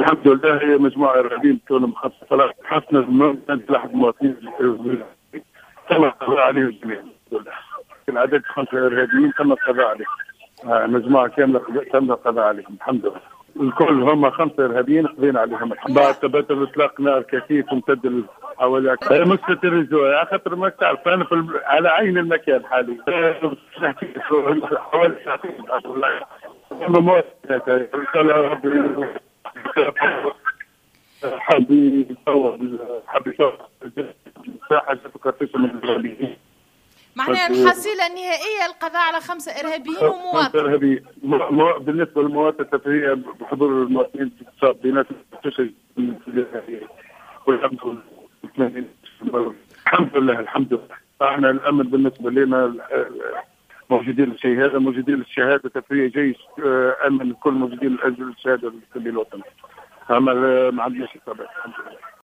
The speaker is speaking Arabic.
الحمد لله هي مجموعة إرهابية كونهم خمسة حسنا الموت لحد مواطنين تم القضاء عليهم جميعا. الحمد لله العدد 5 إرهابيين تم القضاء عليهم. مجموعة كاملة تم القضاء عليهم الحمد لله. الكل هم 5 إرهابيين قضينا عليهم. بعد تبادل إطلاق نار كثيف امتد حوالي مستتر خاطر ما تعرف أنا على عين المكان حاليا حوالي ساعتين. حب يصور مساحة تكرتش من الإرهابيين. معناها الحصيلة النهائية القضاء على 5 إرهابيين ومواطن. 5 إرهابيين بالنسبة للمواطن التفريغية بحضور المواطنين اتصاب بيناتهم تشهد والحمد لله. الحمد لله الحمد لله. احنا الأمن بالنسبة لنا موجودين الشهادة موجودين الشهادة تفريغ جيش أمن كل موجودين لأجل الشهادة للوطن. ما عندناش إصابات الحمد لله.